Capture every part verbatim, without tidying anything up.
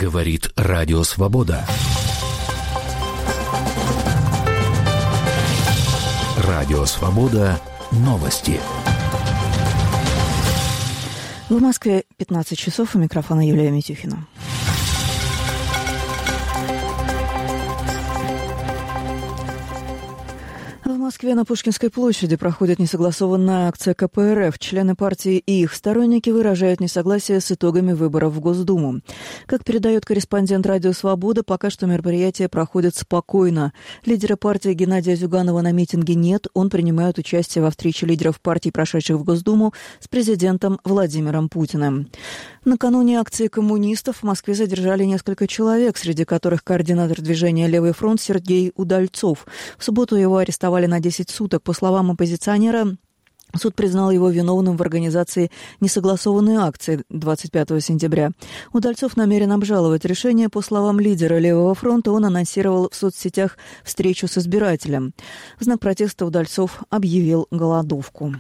Говорит Радио Свобода. Радио Свобода. Новости. В Москве пятнадцать часов. У микрофона Юлия Митюхина. В Москве на Пушкинской площади проходит несогласованная акция ка пэ эр эф. Члены партии и их сторонники выражают несогласие с итогами выборов в Госдуму. Как передает корреспондент Радио Свобода, пока что мероприятие проходит спокойно. Лидера партии Геннадия Зюганова на митинге нет. Он принимает участие во встрече лидеров партий, прошедших в Госдуму, с президентом Владимиром Путиным. Накануне акции коммунистов в Москве задержали несколько человек, среди которых координатор движения «Левый фронт» Сергей Удальцов. В субботу его арестовали на десять суток. По словам оппозиционера, суд признал его виновным в организации несогласованной акции двадцать пятого сентября. Удальцов намерен обжаловать решение. По словам лидера «Левого фронта», он анонсировал в соцсетях встречу с избирателем. В знак протеста Удальцов объявил голодовку.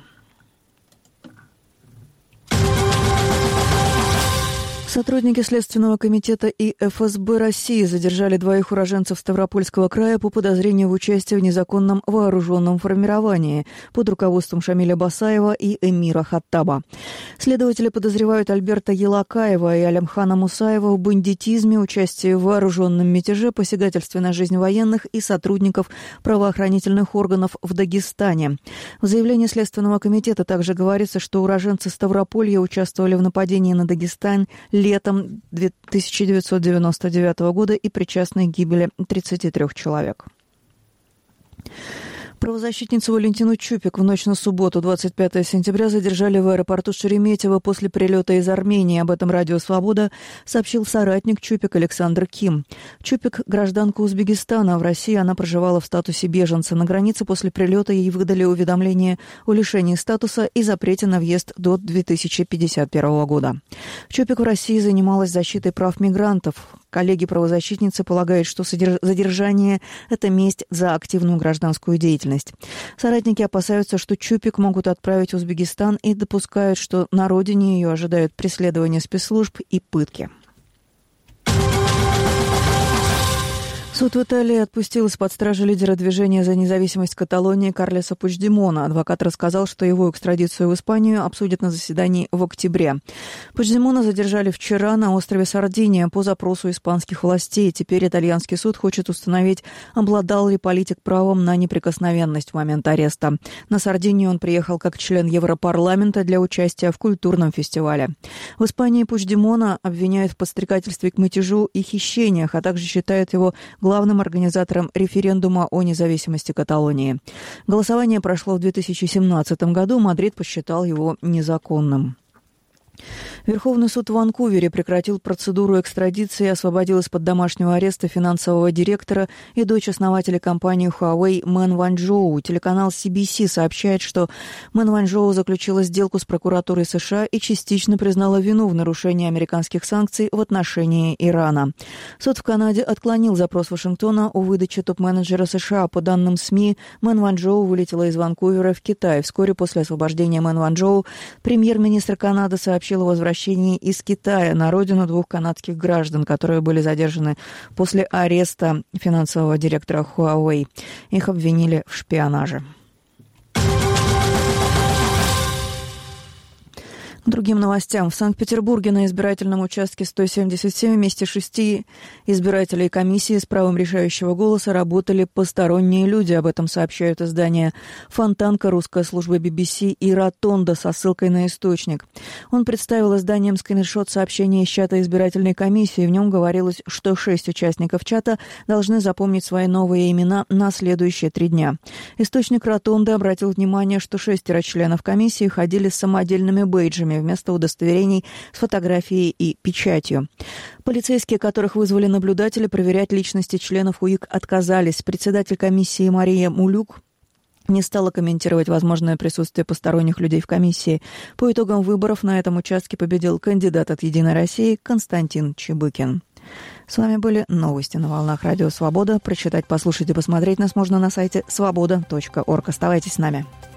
Сотрудники Следственного комитета и эф эс бэ России задержали двоих уроженцев Ставропольского края по подозрению в участии в незаконном вооруженном формировании под руководством Шамиля Басаева и Эмира Хаттаба. Следователи подозревают Альберта Елакаева и Алямхана Мусаева в бандитизме, участии в вооруженном мятеже, посягательстве на жизнь военных и сотрудников правоохранительных органов в Дагестане. В заявлении Следственного комитета также говорится, что уроженцы Ставрополья участвовали в нападении на Дагестан летом тысяча девятьсот девяносто девятого года и причастны к гибели тридцати трёх человек. Правозащитницу Валентину Чупик в ночь на субботу, двадцать пятого сентября, задержали в аэропорту Шереметьево после прилета из Армении. Об этом Радио Свобода сообщил соратник Чупик Александр Ким. Чупик – гражданка Узбекистана. В России она проживала в статусе беженца. На границе после прилета ей выдали уведомление о лишении статуса и запрете на въезд до две тысячи пятьдесят первого года. Чупик в России занималась защитой прав мигрантов. Коллеги правозащитницы полагают, что задержание – это месть за активную гражданскую деятельность. Соратники опасаются, что Чупик могут отправить в Узбекистан и допускают, что на родине ее ожидают преследования спецслужб и пытки. Суд в Италии отпустил из-под стражи лидера движения за независимость Каталонии Карлеса Пучдемона. Адвокат рассказал, что его экстрадицию в Испанию обсудят на заседании в октябре. Пучдемона задержали вчера на острове Сардиния по запросу испанских властей. Теперь итальянский суд хочет установить, обладал ли политик правом на неприкосновенность в момент ареста. На Сардинию он приехал как член Европарламента для участия в культурном фестивале. В Испании Пучдемона обвиняют в подстрекательстве к мятежу и хищениях, а также считают его главным организатором референдума о независимости Каталонии. Голосование прошло в две тысячи семнадцатом году, Мадрид посчитал его незаконным. Верховный суд в Ванкувере прекратил процедуру экстрадиции и освободил из-под домашнего ареста финансового директора и дочь основателя компании Huawei Мэн Ванчжоу. Телеканал си би си сообщает, что Мэн Ванчжоу заключила сделку с прокуратурой США и частично признала вину в нарушении американских санкций в отношении Ирана. Суд в Канаде отклонил запрос Вашингтона о выдаче топ-менеджера США. По данным СМИ, Мэн Ванчжоу вылетела из Ванкувера в Китай. Вскоре после освобождения Мэн Ванчжоу премьер-министр Канады сообщил о возвращении из Китая на родину двух канадских граждан, которые были задержаны после ареста финансового директора Huawei. Их обвинили в шпионаже. К другим новостям. В Санкт-Петербурге на избирательном участке сто семьдесят семь вместе шести избирателей комиссии с правом решающего голоса работали посторонние люди. Об этом сообщают издания «Фонтанка», русская служба би би си и «Ротонда» со ссылкой на источник. Он представил изданиям скриншот сообщения из чата избирательной комиссии. В нем говорилось, что шесть участников чата должны запомнить свои новые имена на следующие три дня. Источник «Ротонды» обратил внимание, что шестеро членов комиссии ходили с самодельными бейджами вместо удостоверений с фотографией и печатью. Полицейские, которых вызвали наблюдатели, проверять личности членов УИК отказались. Председатель комиссии Мария Мулюк не стала комментировать возможное присутствие посторонних людей в комиссии. По итогам выборов на этом участке победил кандидат от «Единой России» Константин Чебыкин. С вами были новости на волнах Радио Свобода. Прочитать, послушать и посмотреть нас можно на сайте свобода точка орг. Оставайтесь с нами.